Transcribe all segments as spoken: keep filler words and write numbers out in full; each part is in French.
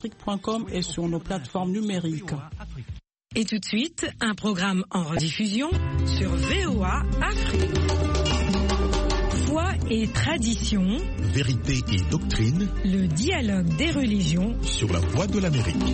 afrique point com et sur nos plateformes numériques. Et tout de suite, un programme en rediffusion sur V O A Afrique. Foi et tradition, vérité et doctrine, le dialogue des religions sur la voie de l'Amérique.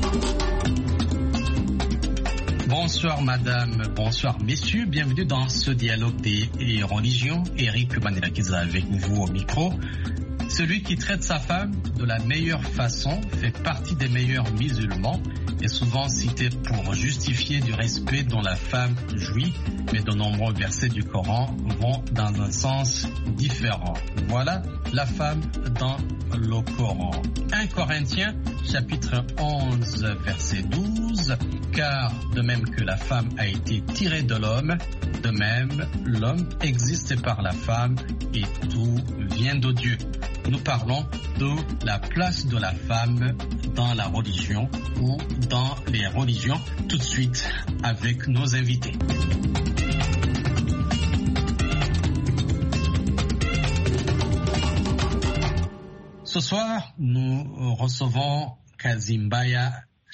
Bonsoir madame, bonsoir messieurs, bienvenue dans ce dialogue des religions. Eric Banelakiza avec vous au micro. Celui qui traite sa femme de la meilleure façon fait partie des meilleurs musulmans et souvent cité pour justifier du respect dont la femme jouit, mais de nombreux versets du Coran vont dans un sens différent. Voilà la femme dans le Coran. premier Corinthiens, chapitre onze, verset douze, car de même que la femme a été tirée de l'homme, de même l'homme existe par la femme et tout vient de Dieu. Nous parlons de la place de la femme dans la religion ou dans les religions, tout de suite avec nos invités. Ce soir, nous recevons Kazimbaya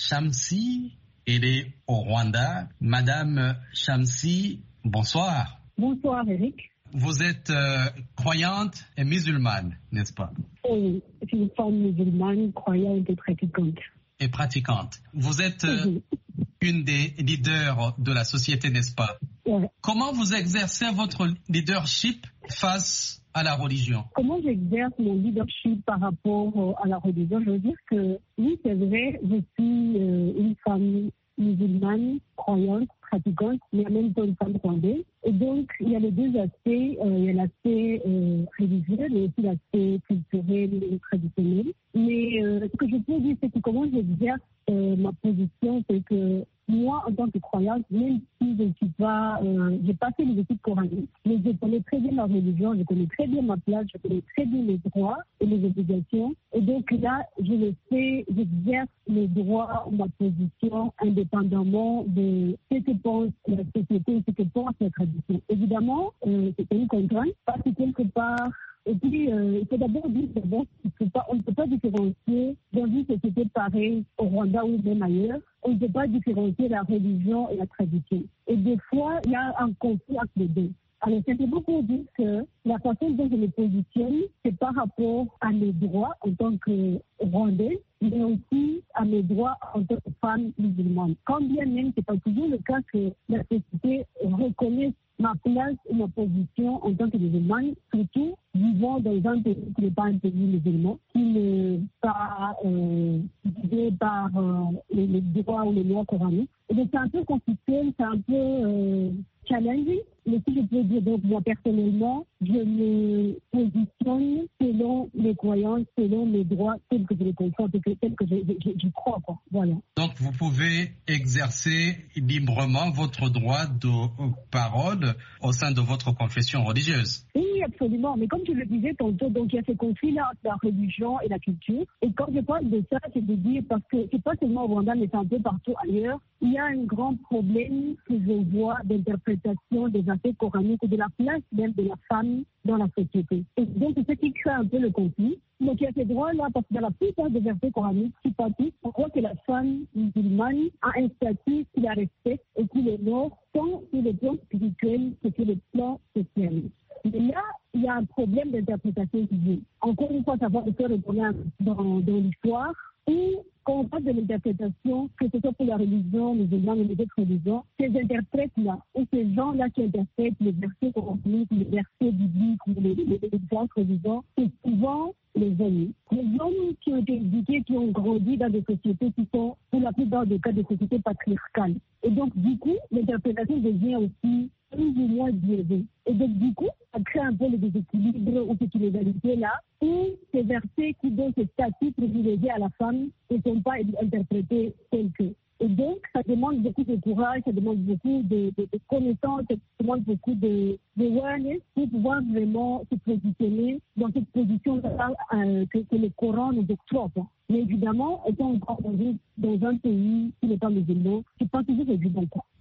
Shamsi. Elle est au Rwanda. Madame Shamsi, bonsoir. Bonsoir Eric. Vous êtes euh, croyante et musulmane, n'est-ce pas? Oui, je suis une femme musulmane, croyante et pratiquante. Et pratiquante. Vous êtes euh, oui. une des leaders de la société, n'est-ce pas? Oui. Comment vous exercez votre leadership face à la religion? Comment j'exerce mon leadership par rapport à la religion? Je veux dire que, oui, c'est vrai, je suis euh, une femme musulmane, croyante, pratiquante, mais en même temps une femme rwandaise. Et donc, il y a les deux aspects. Euh, il y a l'aspect euh, religieux, mais aussi l'aspect culturel et traditionnel. Mais euh, ce que je peux dire, c'est que comment j'exerce euh, ma position, c'est que moi, en tant que croyante, même si je ne suis pas, euh, j'ai pas fait les études coraniques, mais je connais très bien ma religion, je connais très bien ma place, je connais très bien les droits et les obligations. Et donc là, je le fais, j'exerce mes droits, ma position, indépendamment de ce que pense la société, ce que pense la tradition. Évidemment, euh, c'est une contrainte, parce que quelque part, et puis, euh, il faut d'abord dire d'abord qu'il pas, on ne peut pas différencier dans une société pareille au Rwanda ou même ailleurs, on ne peut pas différencier la religion et la tradition. Et des fois, il y a un conflit entre les deux. Alors, c'est beaucoup dire que la façon dont je me positionne, c'est par rapport à mes droits en tant que Rwandaise, mais aussi à mes droits en tant que femme musulmane. Quand bien même, c'est pas toujours le cas que la société reconnaisse ma place et ma position en tant que musulmane, surtout vivant dans un pays qui n'est pas un pays musulman, qui n'est pas euh, guidé par euh, les, les droits ou les lois coraniques. Et donc c'est un peu compliqué, c'est un peu euh, challenging, mais si je peux dire, donc moi personnellement, je me positionne selon mes croyances, selon mes droits, tels que je les comprends, tels que, tels que je, je, je crois, quoi. Voilà. Donc vous pouvez exercer librement votre droit de parole au sein de votre confession religieuse. Oui, absolument. Mais comme je le disais tantôt, donc il y a ce conflit-là entre la religion et la culture. Et quand je parle de ça, c'est de dire, parce que c'est pas seulement au Rwanda, mais c'est un peu partout ailleurs, il y a un grand problème que je vois d'interprétation des versets coraniques et de la place même de la femme dans la société. Et donc c'est ce qui crée un peu le conflit. Donc il y a ces droits-là, parce que dans la plupart des versets coraniques, si pas tous, on croit que la femme musulmane a un statut qui la respecte et qui l'honore tant sur le plan spirituel que sur le plan social. Mais là, il y a un problème d'interprétation qui vient. Encore une fois, ça va se retourner dans, dans l'histoire où, quand on parle de l'interprétation, que ce soit pour la religion, les musulmans ou les autres religions, ces interprètes-là, ou ces gens-là qui interprètent les versets coraniques, les versets bibliques ou les, les, les, les différentes religions, c'est souvent les hommes. Les hommes qui ont été éduqués, qui ont grandi dans des sociétés qui sont, pour la plupart des cas, des sociétés patriarcales. Et donc, du coup, l'interprétation devient aussi plus ou moins biaisée. Et donc, du coup, ça crée un peu le déséquilibre ou cette inégalité-là, où ces versets qui donnent ce statut privilégié à la femme ne sont pas interprétés tels que. Et donc, ça demande beaucoup de courage, ça demande beaucoup de, de, de connaissances, ça demande beaucoup de, de awareness pour pouvoir vraiment se positionner dans cette position-là euh, que, que le Coran nous octroie. Mais évidemment, étant encore dans, dans un pays qui n'est pas musulman, c'est pas toujours évident.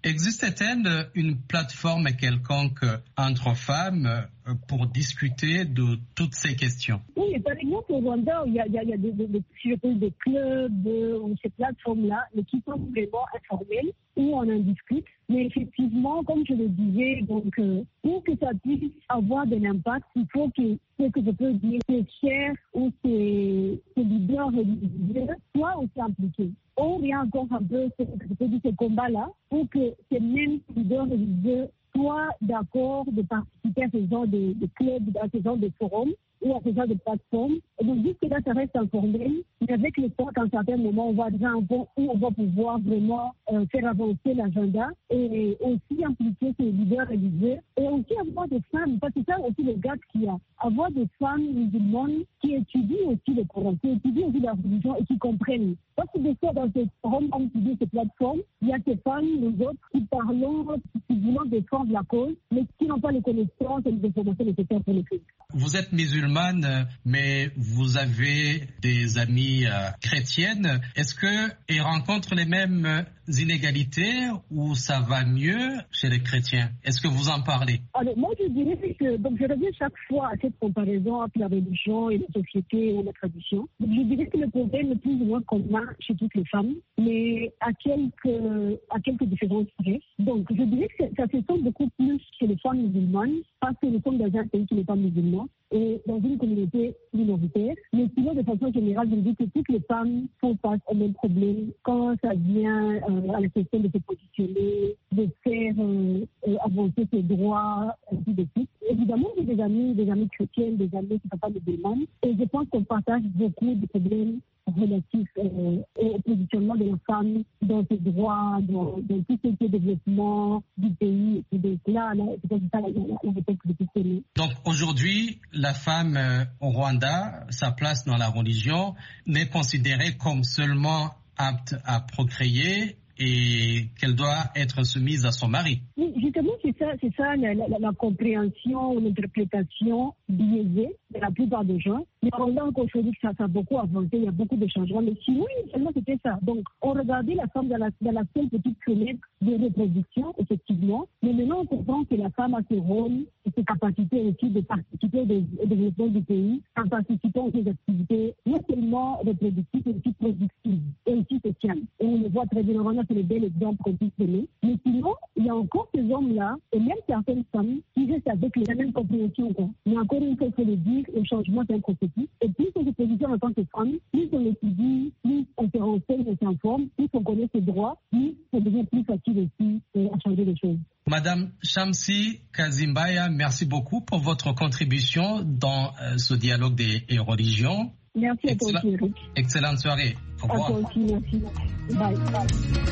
Existe-t-il une plateforme quelconque entre femmes pour discuter de toutes ces questions? Oui, par exemple, au Rwanda, il y a, il y a, il y a des, des, des, des clubs ou ces plateformes-là, mais qui sont vraiment informelles, où on en discute. Mais effectivement, comme je le disais, donc, euh, pour que ça puisse avoir de l'impact, il faut que ce que je peux dire, ces chefs ou ces, ces leaders religieux soient aussi impliqués. Or, il y a encore un peu, je peux dire, ce combat-là, pour que ces mêmes leaders religieux soient d'accord de participer à ce genre de, de clubs, à ce genre de forums ou à ce genre de plateformes. Et donc, jusque-là, ça reste informel. Mais avec le temps, à un certain moment, on va arriver à un point où on va pouvoir vraiment euh, faire avancer l'agenda et aussi impliquer ces leaders religieux et aussi avoir des femmes, parce que c'est ça aussi le gap qu'il y a. Avoir des femmes musulmanes qui étudient aussi le Coran, qui étudient aussi la religion et qui comprennent. Parce que des fois, dans ces forums, comme tu dis, ces plateformes, il y a ces femmes, nous autres, qui parlons, qui voulons défendre la cause, mais qui n'ont pas les connaissances et les informations nécessaires pour le faire. Vous êtes musulmane, mais vous avez des amies euh, chrétiennes. Est-ce qu'elles rencontrent les mêmes inégalités ou ça va mieux chez les chrétiens? Est-ce que vous en parlez? Alors, moi, je dirais que, donc, je reviens chaque fois à cette comparaison entre la religion et la société ou la tradition. Donc, je dirais que le problème est plus ou moins commun chez toutes les femmes, mais à quelques, à quelques différences près. Donc, je dirais que ça se sent beaucoup plus chez les femmes musulmanes, parce que nous sommes dans un pays qui n'est pas musulman et dans une communauté minoritaire. Mais sinon, de façon générale, je dis que toutes les femmes font face au même problème quand ça vient euh, à la question de se positionner, de faire euh, euh, avancer ses droits, ainsi de suite. Évidemment, j'ai des amis, des amis chrétiennes, des amis qui ne sont pas musulmanes, et je pense qu'on partage beaucoup de problèmes relatifs euh, au positionnement de la femme dans ses droits, dans, dans tout ce qui est développement du pays. Et donc là, là c'est ça la, la, la réponse que je peux donner. Donc aujourd'hui, la femme euh, au Rwanda, sa place dans la religion n'est considérée comme seulement apte à procréer et qu'elle doit être soumise à son mari. Oui, justement, c'est ça, c'est ça la, la, la compréhension ou l'interprétation biaisée de la plupart des gens. Mais on a encore choisi que ça, ça a beaucoup avancé, il y a beaucoup de changements. Mais sinon, initialement, c'était ça. Donc, on regardait la femme dans la, dans la seule petite fenêtre de reproduction, effectivement. Mais maintenant, on comprend que la femme a ses rôles et ses capacités aussi de participer au développement du pays en participant aux activités non seulement reproductives, mais aussi productives et aussi sociales. Et on le voit très bien, on a fait le bel exemple qu'on puisse donner. Mais sinon, il y a encore ces hommes-là, et même certaines femmes, qui restent avec la même compréhension. Quoi. Mais encore une fois, il faut le dire, le changement est un processus. Et plus on se positionne en tant que femme, plus on étudie, plus on se renseigne, on s'informe, plus on connaît ses droits, plus ça devient plus facile aussi euh, à changer les choses. Madame Shamsi Kazimbaya, merci beaucoup pour votre contribution dans euh, ce dialogue des religions. Merci à toi aussi, Eric. Excellente soirée. Au revoir. À toi aussi, merci. Bye. Bye.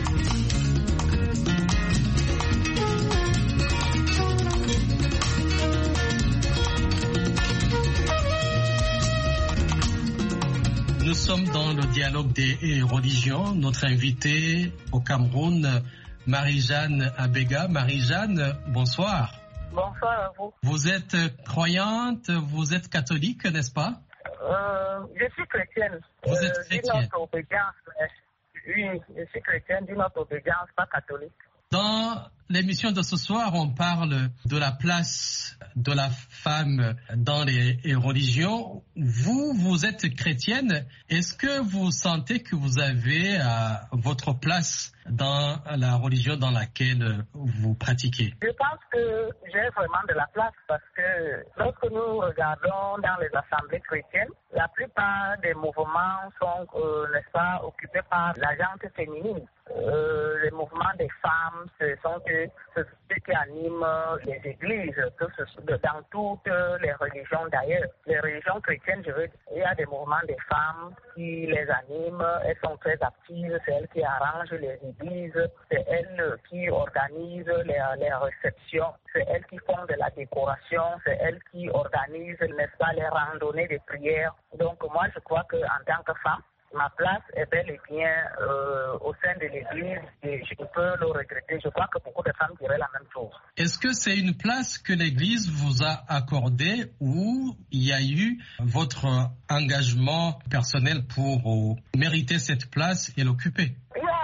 Nous sommes dans le dialogue des religions. Notre invitée au Cameroun, Marie-Jeanne Abega. Marie-Jeanne, bonsoir. Bonsoir à vous. Vous êtes croyante, vous êtes catholique, n'est-ce pas? euh, Je suis chrétienne. Vous êtes euh, chrétienne. D'une autre obédience. Oui, je suis chrétienne d'une autre obédience, pas catholique. Dans l'émission de ce soir, on parle de la place de la femme dans les religions. Vous, vous êtes chrétienne. Est-ce que vous sentez que vous avez euh, votre place dans la religion dans laquelle vous pratiquez? Je pense que j'ai vraiment de la place parce que lorsque nous regardons dans les assemblées chrétiennes, la plupart des mouvements sont, euh, n'est-ce pas, occupés par la gente féminine. Euh, les mouvements des femmes, ce sont ceux qui animent les églises, que ce soit dans toutes les religions d'ailleurs. Les religions chrétiennes, je veux dire, il y a des mouvements des femmes qui les animent, elles sont très actives, c'est elles qui arrangent les églises, c'est elles qui organisent les, les réceptions, c'est elles qui font de la décoration, c'est elles qui organisent, n'est-ce pas, les randonnées de prières. Donc moi, je crois qu'en tant que femme, ma place est bel et bien euh, au sein de l'Église et je peux le regretter. Je crois que beaucoup de femmes diraient la même chose. Est-ce que c'est une place que l'Église vous a accordée ou il y a eu votre engagement personnel pour euh, mériter cette place et l'occuper? Il y a, euh,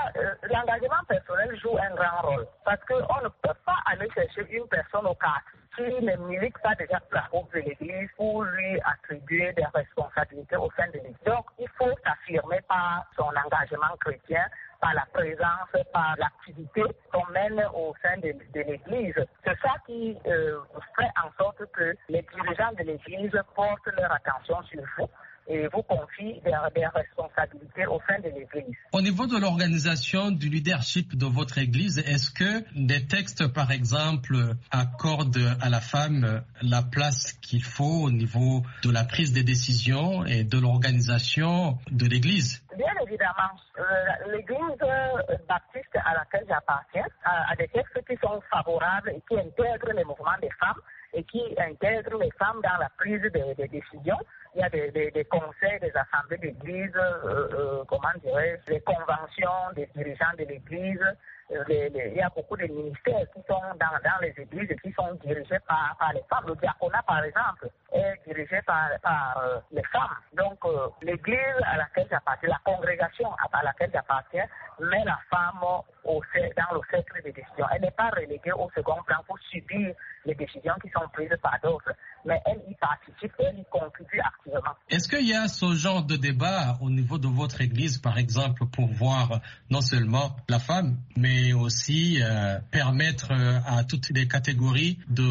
l'engagement personnel joue un grand rôle parce qu'on ne peut pas aller chercher une personne au quartier qui ne milite pas déjà pour la cause de l'Église pour lui attribuer des responsabilités au sein de l'Église. Donc, il faut s'affirmer par son engagement chrétien, par la présence, par l'activité qu'on mène au sein de, de l'Église. C'est ça qui euh, fait en sorte que les dirigeants de l'Église portent leur attention sur vous et vous confient des, des responsabilités au sein de l'Église. Au niveau de l'organisation du leadership de votre Église, est-ce que des textes, par exemple, accordent à la femme la place qu'il faut au niveau de la prise des décisions et de l'organisation de l'Église? Bien évidemment, euh, l'Église baptiste à laquelle j'appartiens a, a des textes qui sont favorables et qui intègrent les mouvements des femmes et qui intègrent les femmes dans la prise de, de décisions. Il y a des, des, des conseils, des assemblées d'église, euh, euh, comment dirais-je, des conventions des dirigeants de l'église. Euh, les, les, il y a beaucoup de ministères qui sont dans, dans les églises et qui sont dirigés par, par les femmes. Le diaconat, par exemple, est dirigé par, par euh, les femmes. Donc, euh, l'église à laquelle j'appartiens, la congrégation à laquelle j'appartiens, met la femme au, dans le cercle des décisions. Elle n'est pas reléguée au second plan pour subir les décisions qui sont prises par d'autres, mais elle y participe, elle y contribue activement. Est-ce qu'il y a ce genre de débat au niveau de votre église, par exemple, pour voir non seulement la femme, mais aussi euh, permettre à toutes les catégories de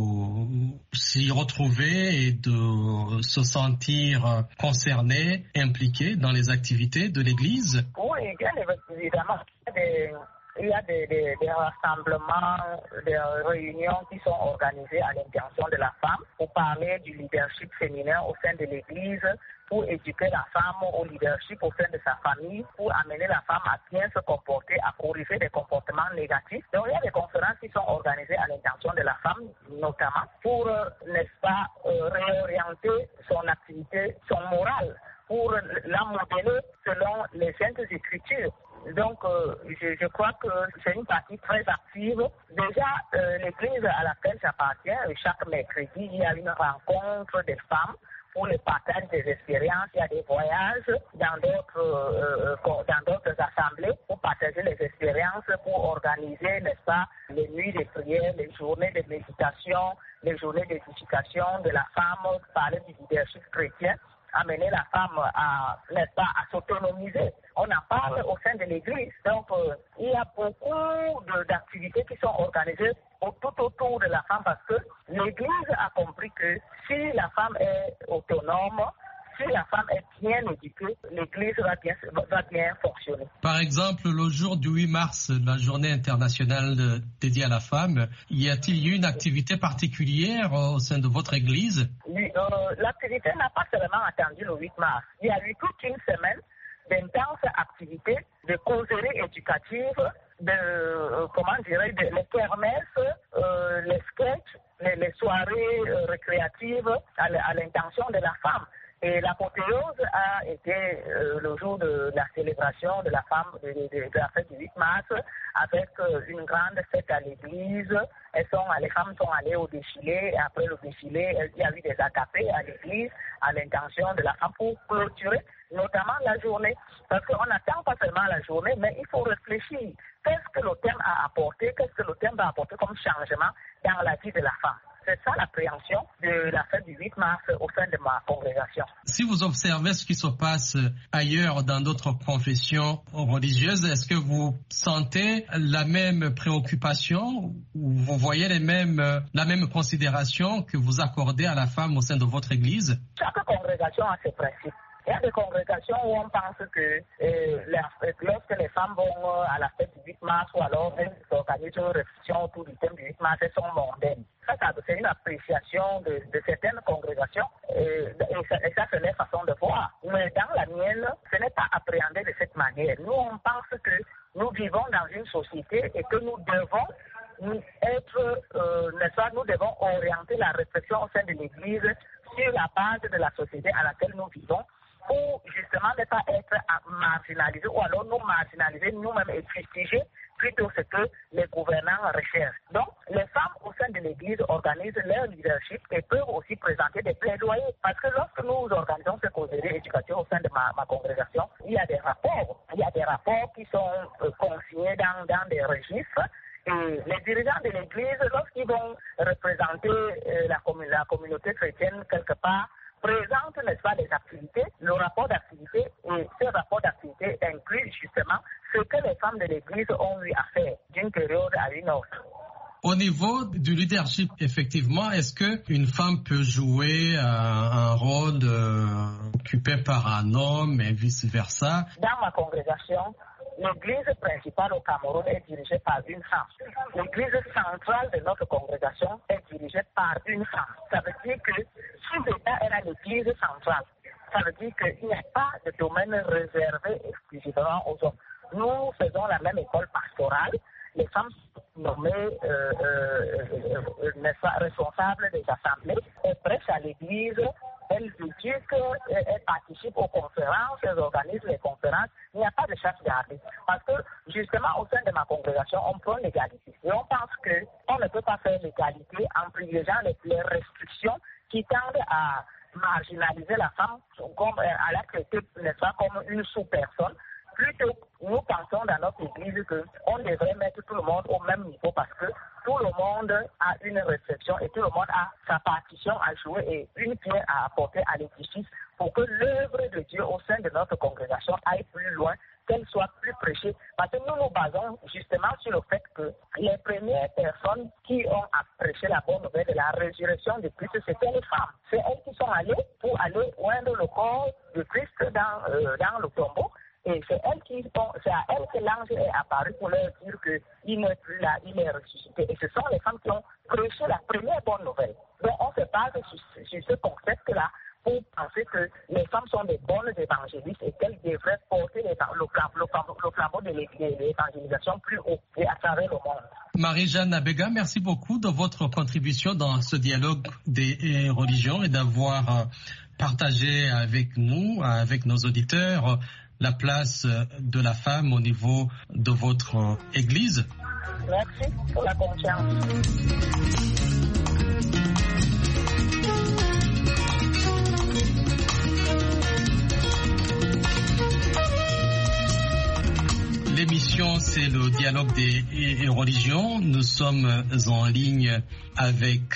s'y retrouver et de se sentir concernées, impliquées dans les activités de l'église? Oui, bien évidemment. Des... Il y a des, des, des rassemblements, des réunions qui sont organisées à l'intention de la femme pour parler du leadership féminin au sein de l'Église, pour éduquer la femme au leadership au sein de sa famille, pour amener la femme à bien se comporter, à corriger des comportements négatifs. Donc il y a des conférences qui sont organisées à l'intention de la femme, notamment pour, euh, n'est-ce pas, euh, réorienter son activité, son moral, pour la modeler selon les saintes écritures. Donc, euh, je, je crois que c'est une partie très active. Déjà, euh, l'église à laquelle j'appartiens, chaque mercredi, il y a une rencontre des femmes pour le partage des expériences. Il y a des voyages dans d'autres, euh, dans d'autres assemblées pour partager les expériences, pour organiser, n'est-ce pas, les nuits de prière, les journées de méditation, les journées d'éducation de la femme, parler du leadership chrétien, amener la femme à, n'est-ce pas, à s'autonomiser. On en parle au sein de l'Église. Donc, euh, il y a beaucoup de, d'activités qui sont organisées tout autour de la femme parce que l'Église a compris que si la femme est autonome, si la femme est bien éduquée, l'Église va bien, va bien fonctionner. Par exemple, le jour du huit mars, la journée internationale dédiée à la femme, y a-t-il eu une activité particulière au sein de votre Église? Oui, euh, l'activité n'a pas seulement attendu le huit mars. Il y a eu toute une semaine d'intenses activités, de causeries éducatives, de, euh, comment dirais-je, de, les kermesses, euh, les sketchs, les, les soirées euh, récréatives à, à l'intention de la femme. Et l'apothéose a été euh, le jour de la célébration de la femme, de, de, de la fête du huit mars, avec euh, une grande fête à l'église. Elles sont, les femmes sont allées au défilé, et après le défilé, il y a eu des agapés à l'église à l'intention de la femme pour clôturer notamment la journée. Parce qu'on n'attend pas seulement la journée, mais il faut réfléchir. Qu'est-ce que le thème a apporté, qu'est-ce que le thème va apporter comme changement dans la vie de la femme? C'est ça l'appréhension de la fête du huit mars au sein de ma congrégation. Si vous observez ce qui se passe ailleurs dans d'autres confessions religieuses, est-ce que vous sentez la même préoccupation ou vous voyez les mêmes, la même considération que vous accordez à la femme au sein de votre église? Chaque congrégation a ses principes. Il y a des congrégations où on pense que euh, la, lorsque les femmes vont à la fête du huit mars ou alors elles s'organisent une réflexion autour du thème du huit mars, elles sont mondaines. Ça, ça c'est une appréciation de, de certaines congrégations euh, et, ça, et ça c'est leur façon de voir. Mais dans la mienne, ce n'est pas appréhendé de cette manière. Nous, on pense que nous vivons dans une société et que nous devons être, euh, n'est-ce pas, nous devons orienter la réflexion au sein de l'Église sur la base de la société à laquelle nous vivons. pour justement ne pas être marginalisés ou alors nous marginaliser nous-mêmes et fustiger plutôt ce que les gouvernants recherchent. Donc, les femmes au sein de l'Église organisent leur leadership et peuvent aussi présenter des plaidoyers. Parce que lorsque nous organisons ce causerie éducative au sein de ma, ma congrégation, il y a des rapports. Il y a des rapports qui sont euh, consignés dans, dans des registres. Et les dirigeants de l'Église, lorsqu'ils vont représenter euh, la, commun- la communauté chrétienne quelque part, présente, n'est-ce pas, des activités, le rapport d'activité, et ce rapport d'activité inclut justement ce que les femmes de l'Église ont eu à faire d'une période à une autre. Au niveau du leadership, effectivement, est-ce qu'une femme peut jouer euh, un rôle euh, occupé par un homme et vice-versa? Dans ma congrégation, l'église principale au Cameroun est dirigée par une femme. L'église centrale de notre congrégation est dirigée par une femme. Ça veut dire que si l'État est à l'église centrale, ça veut dire qu'il n'y a pas de domaine réservé exclusivement aux hommes. Nous faisons la même école pastorale. Les femmes sont nommées euh, euh, euh, responsables des assemblées. Elles prêchent à l'église. Elles disent qu'elles participent aux conférences, elles organisent les conférences. Il n'y a pas de chasse gardée. Parce que, justement, au sein de ma congrégation, on prend l'égalité. Et on pense qu'on ne peut pas faire l'égalité en privilégiant les, les restrictions qui tendent à marginaliser la femme, comme, à la traiter, n'est-ce pas, comme une sous-personne. Plutôt, nous pensons dans notre église qu'on devrait mettre tout le monde au même niveau parce que tout le monde a une réflexion et tout le monde a sa partition à jouer et une pierre à apporter à l'édifice pour que l'œuvre de Dieu au sein de notre congrégation aille plus loin, qu'elle soit plus prêchée. Parce que nous nous basons justement sur le fait que les premières personnes qui ont à prêcher la bonne nouvelle de la résurrection de Christ, c'était les femmes. C'est elles qui sont allées pour aller oindre le corps de Christ dans, euh, dans le tombeau. Et c'est elle qui, c'est à elle que l'ange est apparu pour leur dire qu'il n'est plus là, il est ressuscité. Et ce sont les femmes qui ont prêché la première bonne nouvelle. Donc on se base sur, sur ce concept-là pour penser que les femmes sont des bonnes évangélistes et qu'elles devraient porter les, le, le, le flambeau de l'évangélisation plus haut et à travers le monde. Marie-Jeanne Abega, merci beaucoup de votre contribution dans ce dialogue des religions et d'avoir partagé avec nous, avec nos auditeurs, la place de la femme au niveau de votre église. Merci pour la confiance. L'émission, c'est le dialogue des religions. Nous sommes en ligne avec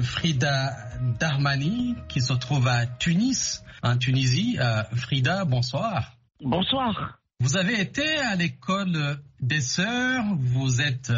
Frida Darmani qui se trouve à Tunis, en Tunisie. Frida, bonsoir. Bonsoir. Vous avez été à l'école des sœurs, vous êtes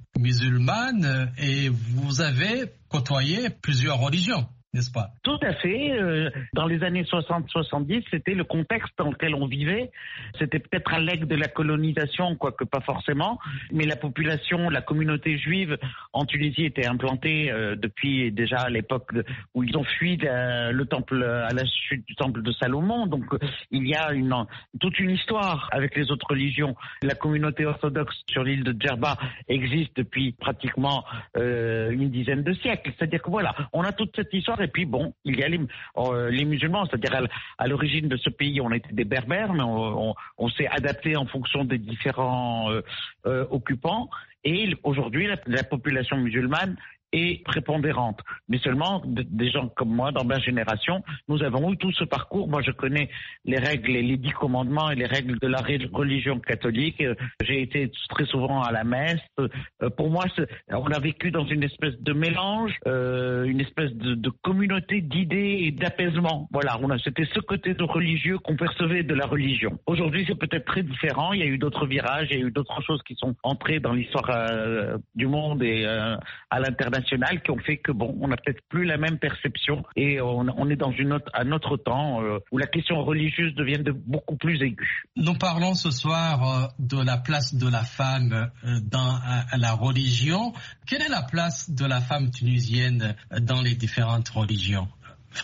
musulmane et vous avez côtoyé plusieurs religions, n'est-ce pas? Tout à fait. Euh, dans les années soixante soixante-dix, c'était le contexte dans lequel on vivait. C'était peut-être un legs de la colonisation, quoique pas forcément. Mais la population, la communauté juive en Tunisie était implantée euh, depuis déjà l'époque de, où ils ont fui la, le temple à la chute du temple de Salomon. Donc il y a une, toute une histoire avec les autres religions. La communauté orthodoxe sur l'île de Djerba existe depuis pratiquement euh, une dizaine de siècles. C'est-à-dire que voilà, on a toute cette histoire. Et puis bon, il y a les, euh, les musulmans, c'est-à-dire à, à l'origine de ce pays, on était des berbères, mais on, on, on s'est adapté en fonction des différents euh, euh, occupants. Et aujourd'hui, la, la population musulmane est prépondérante. Mais seulement de, des gens comme moi, dans ma génération, nous avons eu tout ce parcours. Moi, je connais les règles, les dix commandements et les règles de la religion catholique. J'ai été très souvent à la messe. Pour moi, on a vécu dans une espèce de mélange, euh, une espèce de, de communauté d'idées et d'apaisement. Voilà, on a, c'était ce côté de religieux qu'on percevait de la religion. Aujourd'hui, c'est peut-être très différent. Il y a eu d'autres virages, il y a eu d'autres choses qui sont entrées dans l'histoire euh, du monde et euh, à l'international, qui ont fait que bon, on n'a peut-être plus la même perception et on, on est dans une autre, un autre temps euh, où la question religieuse devient de beaucoup plus aiguë. Nous parlons ce soir euh, de la place de la femme euh, dans euh, la religion. Quelle est la place de la femme tunisienne dans les différentes religions, Frida?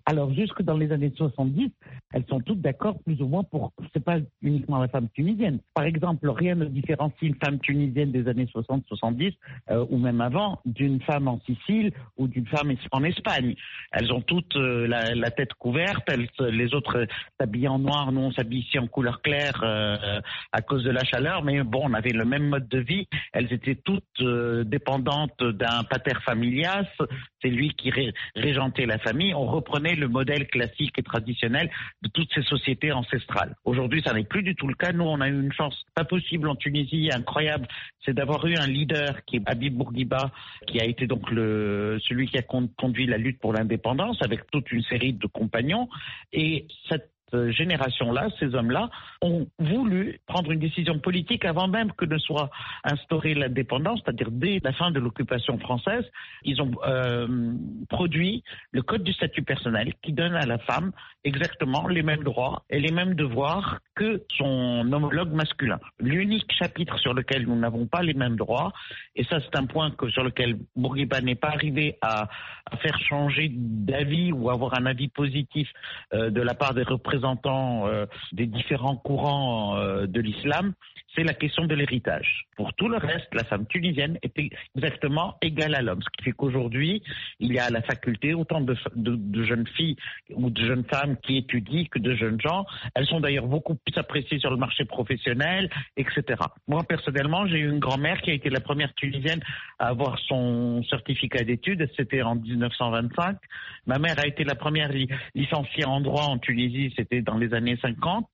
Alors, jusque dans les années soixante-dix, elles sont toutes d'accord plus ou moins pour, c'est pas uniquement la femme tunisienne. Par exemple, rien ne différencie une femme tunisienne des années soixante soixante-dix, euh, ou même avant, d'une femme en Sicile ou d'une femme en Espagne. Elles ont toutes euh, la, la tête couverte, elles, les autres euh, s'habillent en noir, nous on s'habille ici en couleur claire euh, à cause de la chaleur, mais bon, on avait le même mode de vie. Elles étaient toutes euh, dépendantes d'un pater familias, c'est lui qui ré- régentait la famille. On reprenait le modèle classique et traditionnel de toutes ces sociétés ancestrales. Aujourd'hui, ça n'est plus du tout le cas. Nous, on a eu une chance pas possible en Tunisie, incroyable, c'est d'avoir eu un leader qui est Habib Bourguiba, qui a été donc le, celui qui a conduit la lutte pour l'indépendance avec toute une série de compagnons. Et cette génération-là, ces hommes-là, ont voulu prendre une décision politique avant même que ne soit instaurée l'indépendance, c'est-à-dire dès la fin de l'occupation française. Ils ont euh, produit le code du statut personnel qui donne à la femme exactement les mêmes droits et les mêmes devoirs que son homologue masculin. L'unique chapitre sur lequel nous n'avons pas les mêmes droits, et ça c'est un point que, sur lequel Bourguiba n'est pas arrivé à, à faire changer d'avis ou avoir un avis positif euh, de la part des représentants euh, des différents courants euh, de l'islam, c'est la question de l'héritage. Pour tout le reste, la femme tunisienne est exactement égale à l'homme. Ce qui fait qu'aujourd'hui, il y a à la faculté autant de, de, de jeunes filles ou de jeunes femmes qui étudient que de jeunes gens. Elles sont d'ailleurs beaucoup plus appréciées sur le marché professionnel, et cetera. Moi, personnellement, j'ai eu une grand-mère qui a été la première Tunisienne à avoir son certificat d'études. C'était en dix-neuf cent vingt-cinq. Ma mère a été la première li- licenciée en droit en Tunisie. C'était dans les années cinquante.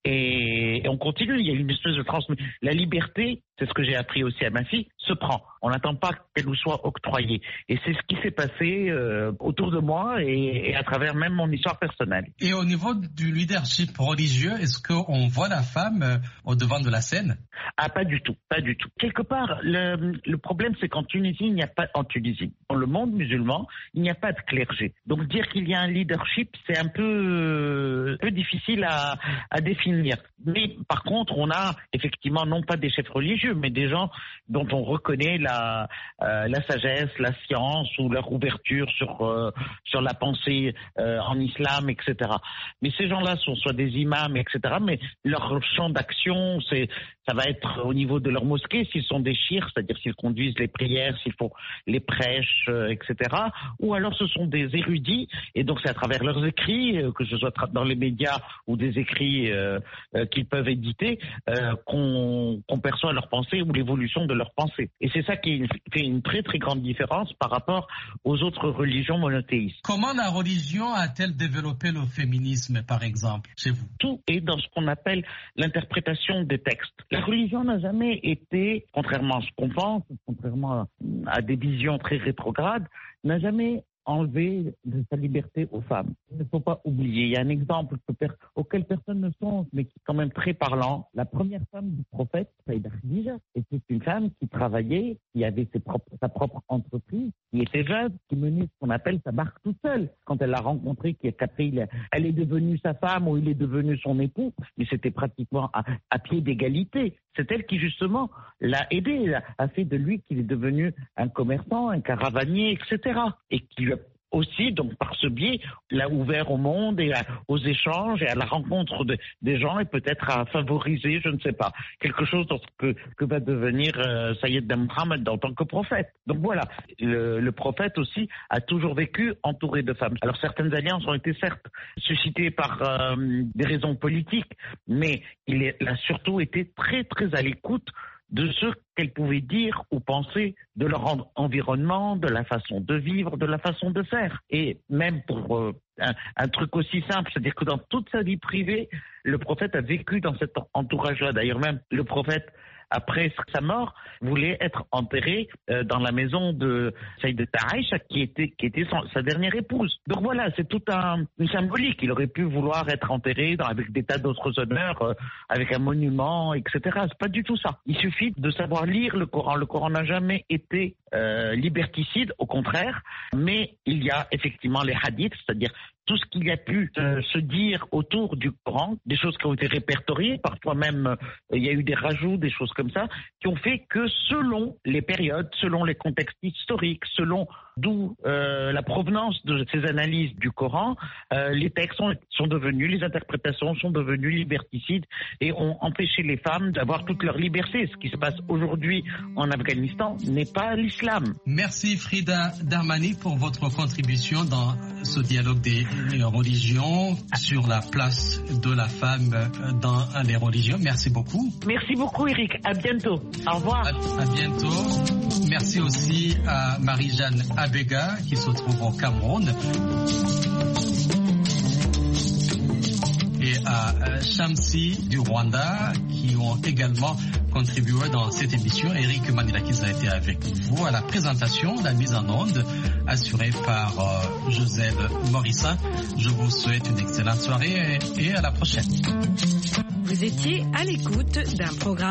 Et, et on continue. Il y a une espèce de transmission. La liberté, c'est ce que j'ai appris aussi à ma fille, se prend. On n'attend pas qu'elle nous soit octroyée. Et c'est ce qui s'est passé euh, autour de moi et, et à travers même mon histoire personnelle. Et au niveau du leadership religieux, est-ce qu'on voit la femme euh, au devant de la scène? Ah, pas du tout, pas du tout. Quelque part, le, le problème, c'est qu'en Tunisie, il n'y a pas, en Tunisie, dans le monde musulman, il n'y a pas de clergé. Donc dire qu'il y a un leadership, c'est un peu, un peu difficile à, à définir. Mais par contre, on a effectivement non pas des chefs religieux, mais des gens dont on reconnaît la, euh, la sagesse, la science ou leur ouverture sur, euh, sur la pensée euh, en islam, et cetera. Mais ces gens-là sont soit des imams, et cetera. Mais leur champ d'action, c'est, ça va être au niveau de leur mosquée, s'ils sont des chiites, c'est-à-dire s'ils conduisent les prières, s'ils font les prêches, euh, et cetera. Ou alors ce sont des érudits, et donc c'est à travers leurs écrits, euh, que ce soit dans les médias ou des écrits euh, euh, qu'ils peuvent éditer, euh, qu'on, qu'on perçoit leur pensée ou l'évolution de leur pensée. Et c'est ça qui fait une très très grande différence par rapport aux autres religions monothéistes. Comment la religion a-t-elle développé le féminisme, par exemple, chez vous? Tout est dans ce qu'on appelle l'interprétation des textes. La religion n'a jamais été, contrairement à ce qu'on pense, contrairement à des visions très rétrogrades, n'a jamais enlever de sa liberté aux femmes. Il ne faut pas oublier. Il y a un exemple que per- auquel personne ne songe, mais qui est quand même très parlant. La première femme du prophète, Saïda Khadija, était une femme qui travaillait, qui avait ses propres, sa propre entreprise, qui était jeune, qui menait ce qu'on appelle sa barque toute seule. Quand elle l'a rencontré, qui qu'après elle est devenue sa femme ou il est devenu son époux, mais c'était pratiquement à, à pied d'égalité. C'est elle qui justement l'a aidé, a fait de lui qu'il est devenu un commerçant, un caravanier, et cetera. Et qui lui a aussi, donc par ce biais, l'a ouvert au monde et à, aux échanges et à la rencontre de, des gens et peut-être à favoriser, je ne sais pas, quelque chose dans ce que, que va devenir euh, Sayyid Mohammed en tant que prophète. Donc voilà, le, le prophète aussi a toujours vécu entouré de femmes. Alors certaines alliances ont été certes suscitées par euh, des raisons politiques, mais il, est, il a surtout été très très à l'écoute de ce qu'elles pouvaient dire ou penser de leur en- environnement, de la façon de vivre, de la façon de faire. Et même pour euh, un, un truc aussi simple, c'est-à-dire que dans toute sa vie privée, le prophète a vécu dans cet entourage-là. D'ailleurs même, le prophète, après sa mort, voulait être enterré euh, dans la maison de Sayyidata Aïcha, qui était, qui était son, sa dernière épouse. Donc voilà, c'est tout un, une symbolique. Il aurait pu vouloir être enterré dans, avec des tas d'autres honneurs, euh, avec un monument, et cetera. C'est pas du tout ça. Il suffit de savoir lire le Coran. Le Coran n'a jamais été euh, liberticide, au contraire, mais il y a effectivement les hadiths, c'est-à-dire tout ce qu'il y a pu euh, se dire autour du Coran, des choses qui ont été répertoriées, parfois même euh, il y a eu des rajouts, des choses comme ça, qui ont fait que selon les périodes, selon les contextes historiques, selon d'où euh, la provenance de ces analyses du Coran. Euh, les textes sont, sont devenus, les interprétations sont devenues liberticides et ont empêché les femmes d'avoir toute leur liberté. Ce qui se passe aujourd'hui en Afghanistan n'est pas l'islam. Merci Frida Darmani pour votre contribution dans ce dialogue des religions sur la place de la femme dans les religions. Merci beaucoup. Merci beaucoup Eric. À bientôt. Au revoir. À, à bientôt. Merci aussi à Marie-Jeanne Abega qui se trouve au Cameroun. Et à Shamsi du Rwanda qui ont également contribué dans cette émission. Eric Manilakiza a été avec vous à la présentation, la mise en onde assurée par euh, Joseph Morissin. Je vous souhaite une excellente soirée et, et à la prochaine. Vous étiez à l'écoute d'un programme